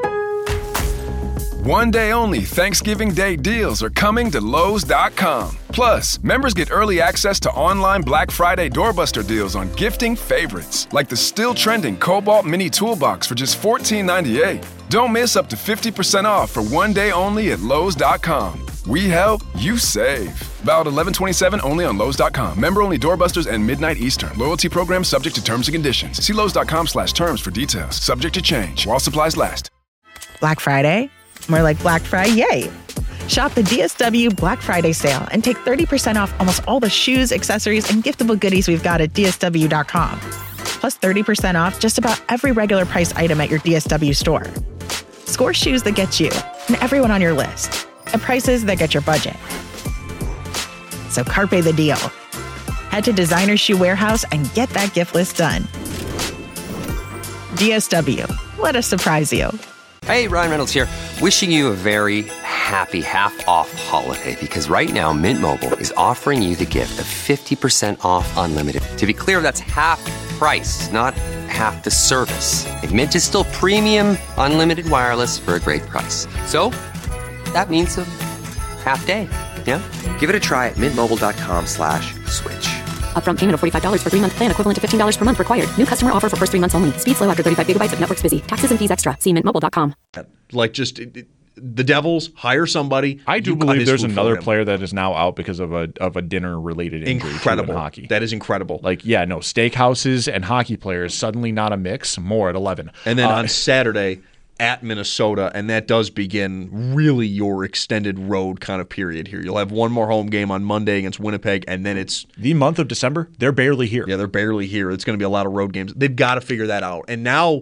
One day only Thanksgiving Day deals are coming to Lowe's.com. Plus, members get early access to online Black Friday doorbuster deals on gifting favorites, like the still trending Cobalt Mini Toolbox for just $14.98. Don't miss up to 50% off for one day only at Lowe's.com. We help, you save. Valid 11/27 only on Lowe's.com. Member only doorbusters and midnight Eastern. Loyalty program subject to terms and conditions. See Lowe's.com/terms for details. Subject to change while supplies last.
Black Friday? More like Black Friday, yay! Shop the DSW Black Friday sale and take 30% off almost all the shoes, accessories, and giftable goodies we've got at DSW.com. Plus 30% off just about every regular price item at your DSW store. Score shoes that get you and everyone on your list at prices that get your budget. So carpe the deal. Head to Designer Shoe Warehouse and get that gift list done. DSW, let us surprise you.
Hey, Ryan Reynolds here, wishing you a very happy half-off holiday because right now Mint Mobile is offering you the gift of 50% off unlimited. To be clear, that's half price, not half the service. And Mint is still premium unlimited wireless for a great price. So that means a half day. Yeah? Give it a try at mintmobile.com/switch.
Upfront payment of $45 for 3-month plan, equivalent to $15 per month required. New customer offer for first 3 months only. Speed slow after 35 gigabytes if network's busy. Taxes and fees extra. See mintmobile.com.
Like the Devils hire somebody.
I do believe there's another player that is now out because of a dinner related injury.
Incredible.
In hockey.
That is incredible.
Steakhouses and hockey players suddenly not a mix. More at 11.
And then on Saturday at Minnesota, and that does begin really your extended road kind of period here. You'll have one more home game on Monday against Winnipeg, and then it's
the month of December. They're barely here.
Yeah, they're barely here. It's going to be a lot of road games. They've got to figure that out. And now,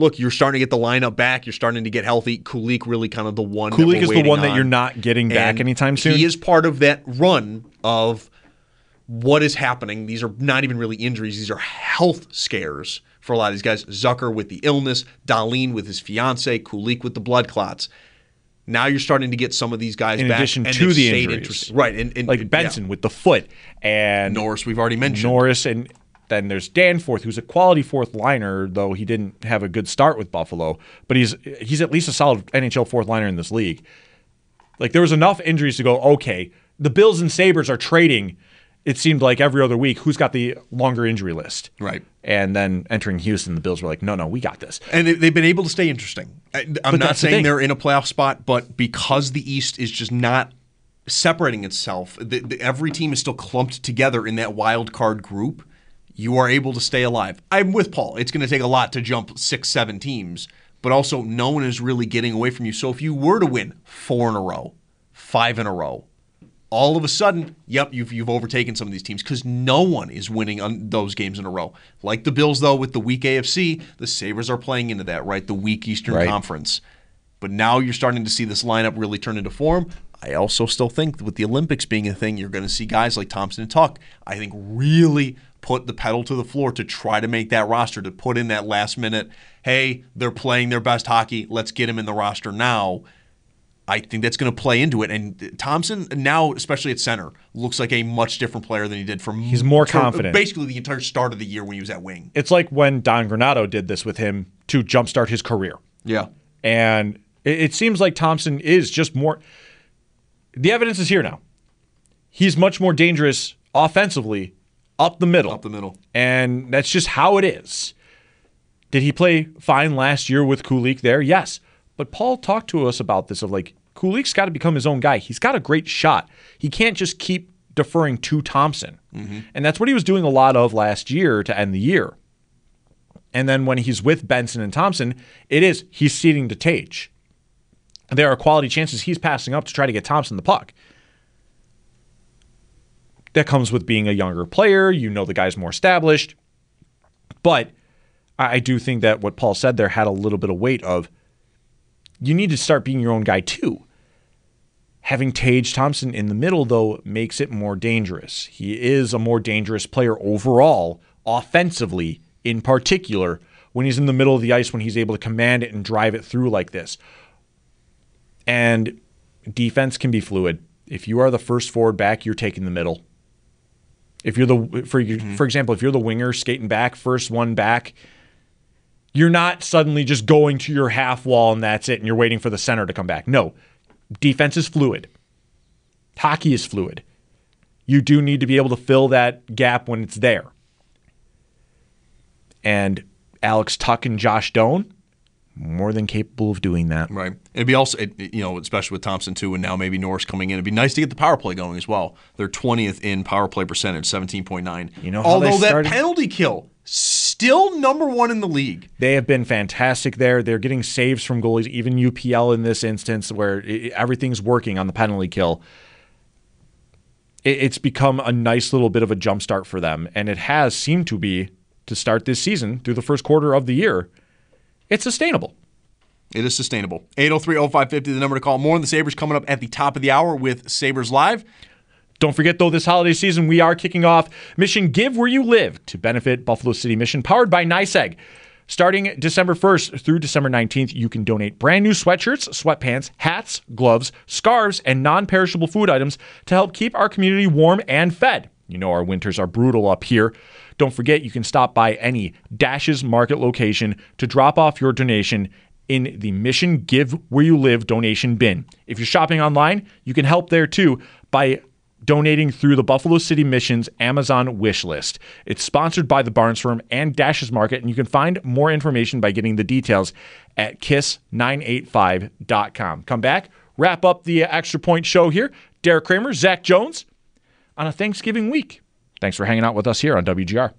look, you're starting to get the lineup back. You're starting to get healthy. Kulich really kind of the one.
Kulich is the one
on.
that you're not getting back anytime soon.
He is part of that run of what is happening. These are not even really injuries. These are health scares for a lot of these guys. Zucker with the illness, Dahlin with his fiance, Kulich with the blood clots. Now you're starting to get some of these guys
in
back.
addition
and
to the injuries.
Right. And
like Benson with the foot. And
Norris, we've already mentioned.
Norris, and then there's Danforth, who's a quality fourth liner, though he didn't have a good start with Buffalo. But he's at least a solid NHL fourth liner in this league. Like, there was enough injuries to go, okay, the Bills and Sabres are trading, it seemed like every other week, who's got the longer injury list.
Right.
And then entering Houston, the Bills were like, no, we got this.
And they've been able to stay interesting. I'm not saying they're in a playoff spot, but because the East is just not separating itself, every team is still clumped together in that wild card group, you are able to stay alive. I'm with Paul. It's going to take a lot to jump 6-7 teams, but also no one is really getting away from you. So if you were to win 4 in a row, 5 in a row, all of a sudden, you've overtaken some of these teams because no one is winning on those games in a row. Like the Bills, though, with the weak AFC, the Sabres are playing into that, right? The weak Eastern Conference. But now you're starting to see this lineup really turn into form. I also still think with the Olympics being a thing, you're going to see guys like Thompson and Tuck, I think, really put the pedal to the floor to try to make that roster, to put in that last minute, hey, they're playing their best hockey, let's get them in the roster now. I think that's going to play into it. And Thompson now, especially at center, looks like a much different player than he did
He's more confident.
Basically the entire start of the year when he was at wing.
It's like when Don Granato did this with him to jumpstart his career.
Yeah.
And it seems like Thompson is just more – the evidence is here now. He's much more dangerous offensively up the middle.
Up the middle.
And that's just how it is. Did he play fine last year with Kulich there? Yes. But Paul talked to us about this of like, Kulich's got to become his own guy. He's got a great shot. He can't just keep deferring to Thompson. Mm-hmm. And that's what he was doing a lot of last year to end the year. And then when he's with Benson and Thompson, he's ceding to Tage. There are quality chances he's passing up to try to get Thompson the puck. That comes with being a younger player. You know the guy's more established. But I do think that what Paul said there had a little bit of weight of, you need to start being your own guy too. Having Tage Thompson in the middle, though, makes it more dangerous. He is a more dangerous player overall, offensively in particular, when he's in the middle of the ice, when he's able to command it and drive it through like this. And defense can be fluid. If you are the first forward back, you're taking the middle. If you're for example, if you're the winger skating back, first one back, you're not suddenly just going to your half wall and that's it, and you're waiting for the center to come back. No, defense is fluid. Hockey is fluid. You do need to be able to fill that gap when it's there. And Alex Tuch and Josh Doan, more than capable of doing that.
Right. It'd be also, especially with Thompson too, and now maybe Norris coming in, it'd be nice to get the power play going as well. They're 20th in power play percentage, 17.9. Although that penalty kill, still number 1 in the league.
They have been fantastic there. They're getting saves from goalies, even UPL in this instance, where everything's working on the penalty kill. It's become a nice little bit of a jumpstart for them, and it has seemed to be, to start this season, through the first quarter of the year, it's sustainable.
It is sustainable. 803-0550, the number to call. More on the Sabres coming up at the top of the hour with Sabres Live.
Don't forget, though, this holiday season, we are kicking off Mission Give Where You Live to benefit Buffalo City Mission, powered by NYSEG. Starting December 1st through December 19th, you can donate brand new sweatshirts, sweatpants, hats, gloves, scarves, and non-perishable food items to help keep our community warm and fed. You know our winters are brutal up here. Don't forget, you can stop by any Dashes Market location to drop off your donation in the Mission Give Where You Live donation bin. If you're shopping online, you can help there too by donating through the Buffalo City Mission's Amazon wish list. It's sponsored by the Barnes Firm and Dashes Market, and you can find more information by getting the details at kiss985.com. Come back, wrap up the Extra Point show here. Derek Kramer, Zach Jones on a Thanksgiving week. Thanks for hanging out with us here on WGR.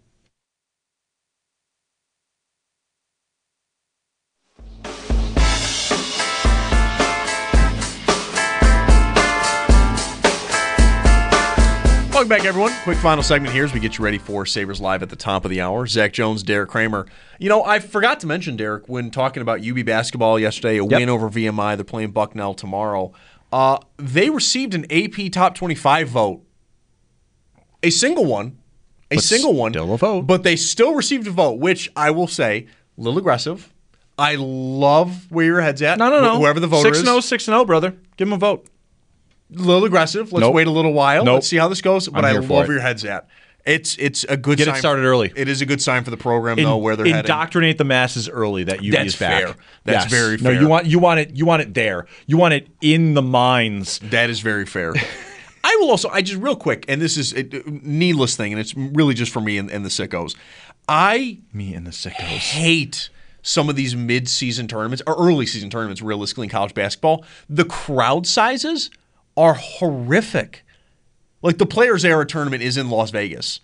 Welcome back, everyone. Quick final segment here as we get you ready for Sabres Live at the top of the hour. Zach Jones, Derek Kramer. You know, I forgot to mention, Derek, when talking about UB basketball yesterday, a win over VMI. They're playing Bucknell tomorrow. They received an AP Top 25 vote. A single one.
Still a vote.
But they still received a vote, which I will say, a little aggressive. I love where your head's at.
No.
Whoever the voter is.
6-0, brother. Give him a vote.
A little aggressive. Let's wait a little while. Let's see how this goes. But I love where your head's at. It's a good sign.
Get it started early.
It is a good sign for the program, though, where they're heading.
Indoctrinate the masses early that UB is back.
Fair. That's very fair.
No, you want it there. You want it in the minds.
That is very fair. I will also, real quick, and this is a needless thing, and it's really just for me and the sickos. Hate some of these mid-season tournaments, or early season tournaments, realistically, in college basketball. The crowd sizes are horrific. Like the Players Era tournament is in Las Vegas.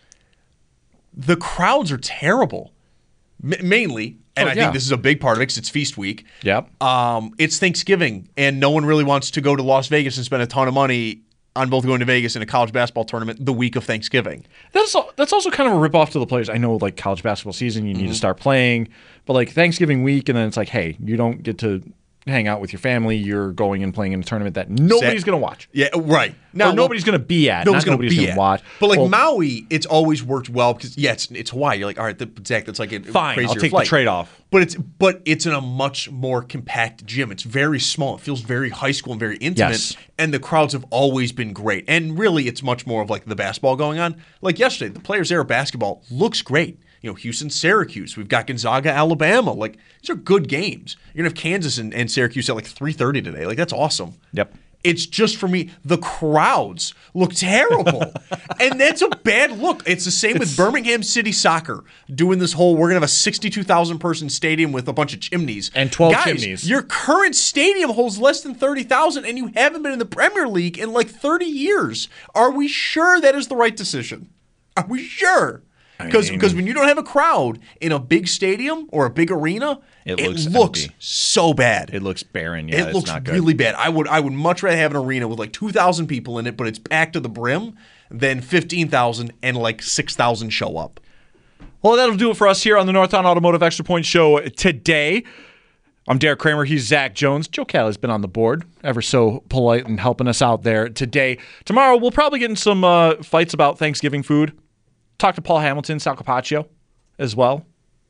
The crowds are terrible. Mainly, and I think this is a big part of it because it's Feast Week.
Yep.
It's Thanksgiving, and no one really wants to go to Las Vegas and spend a ton of money on both going to Vegas and a college basketball tournament the week of Thanksgiving.
That's also kind of a ripoff to the players. I know, like, college basketball season, you need to start playing, but like Thanksgiving week, and then it's like, hey, you don't get to hang out with your family. You're going and playing in a tournament that nobody's going to watch.
Yeah, right.
Now, nobody's going to be at. Nobody's going to watch.
But like Maui, it's always worked well because it's Hawaii. You're like, all right, Zach, that's like a
fine.
crazier
I'll take
flight.
the trade off.
But it's in a much more compact gym. It's very small. It feels very high school and very intimate.
Yes.
And the crowds have always been great. And really, it's much more of like the basketball going on. Like yesterday, the Players Era basketball looks great. You know, Houston, Syracuse. We've got Gonzaga, Alabama. Like, these are good games. You're going to have Kansas and Syracuse at like 3:30 today. Like, that's awesome.
Yep.
It's just, for me, the crowds look terrible. And that's a bad look. It's the same with Birmingham City Soccer doing this whole, we're going to have a 62,000-person stadium with a bunch of chimneys.
And 12
Guys,
chimneys.
Your current stadium holds less than 30,000, and you haven't been in the Premier League in like 30 years. Are we sure that is the right decision? Are we sure? Because when you don't have a crowd in a big stadium or a big arena, it looks so bad.
It looks barren. Yeah,
it looks really bad. I would much rather have an arena with like 2,000 people in it, but it's packed to the brim, than 15,000 and like 6,000 show up.
Well, that'll do it for us here on the Northtown Automotive Extra Point Show today. I'm Derek Kramer. He's Zach Jones. Joe Cal has been on the board, ever so polite and helping us out there today. Tomorrow, we'll probably get in some fights about Thanksgiving food. Talk to Paul Hamilton, Sal Capaccio as well.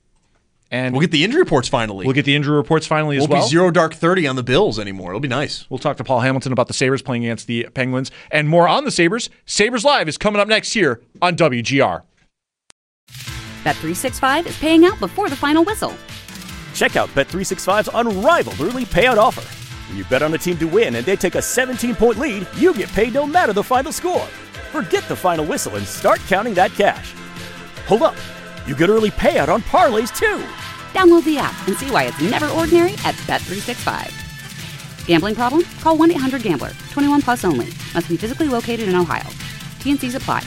And
we'll get the injury reports finally.
Won't be
0 dark 30 on the Bills anymore. It'll be nice.
We'll talk to Paul Hamilton about the Sabres playing against the Penguins. And more on the Sabres. Sabres Live is coming up next here on WGR.
Bet365 is paying out before the final whistle.
Check out Bet365's unrivaled early payout offer. When you bet on a team to win and they take a 17-point lead, you get paid no matter the final score. Forget the final whistle and start counting that cash. Hold up. You get early payout on parlays, too.
Download the app and see why it's never ordinary at Bet365. Gambling problem? Call 1-800-GAMBLER. 21 plus only. Must be physically located in Ohio. T&Cs apply.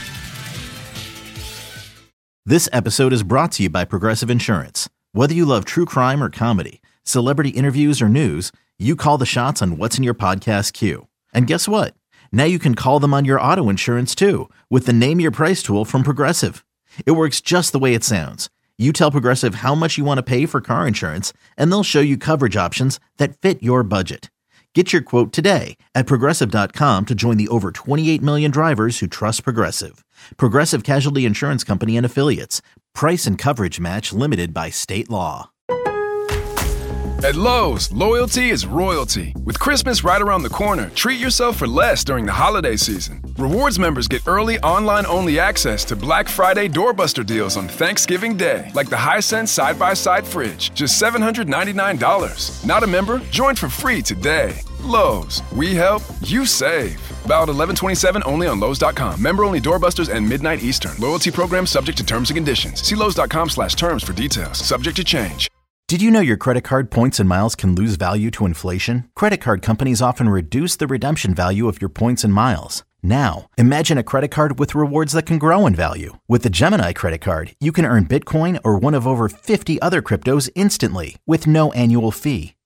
This episode is brought to you by Progressive Insurance. Whether you love true crime or comedy, celebrity interviews or news, you call the shots on what's in your podcast queue. And guess what? Now you can call them on your auto insurance, too, with the Name Your Price tool from Progressive. It works just the way it sounds. You tell Progressive how much you want to pay for car insurance, and they'll show you coverage options that fit your budget. Get your quote today at Progressive.com to join the over 28 million drivers who trust Progressive. Progressive Casualty Insurance Company and Affiliates. Price and coverage match limited by state law.
At Lowe's, loyalty is royalty. With Christmas right around the corner, treat yourself for less during the holiday season. Rewards members get early online-only access to Black Friday doorbuster deals on Thanksgiving Day, like the Hisense side-by-side fridge, just $799. Not a member? Join for free today. Lowe's, we help, you save. Valid 11/27 only on Lowe's.com. Member-only doorbusters and midnight Eastern. Loyalty program subject to terms and conditions. See Lowe's.com/terms for details. Subject to change.
Did you know your credit card points and miles can lose value to inflation? Credit card companies often reduce the redemption value of your points and miles. Now, imagine a credit card with rewards that can grow in value. With the Gemini credit card, you can earn Bitcoin or one of over 50 other cryptos instantly with no annual fee.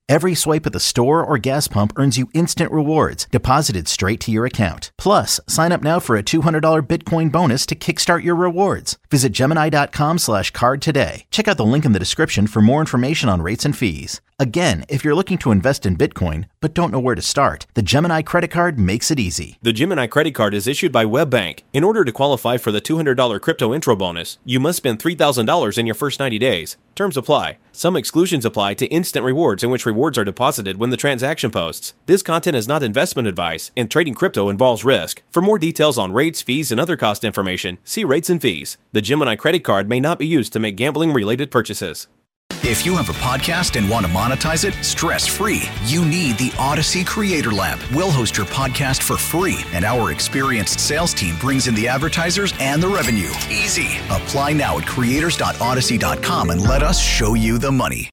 Every swipe at the store or gas pump earns you instant rewards deposited straight to your account. Plus, sign up now for a $200 Bitcoin bonus to kickstart your rewards. Visit Gemini.com/card today. Check out the link in the description for more information on rates and fees. Again, if you're looking to invest in Bitcoin but don't know where to start, the Gemini credit card makes it easy.
The Gemini credit card is issued by WebBank. In order to qualify for the $200 crypto intro bonus, you must spend $3,000 in your first 90 days. Terms apply. Some exclusions apply to instant rewards, in which rewards are deposited when the transaction posts. This content is not investment advice, and trading crypto involves risk. For more details on rates, fees, and other cost information, see rates and fees. The Gemini credit card may not be used to make gambling-related purchases.
If you have a podcast and want to monetize it stress-free, you need the Odyssey Creator Lab. We'll host your podcast for free, and our experienced sales team brings in the advertisers and the revenue. Easy. Apply now at creators.odyssey.com and let us show you the money.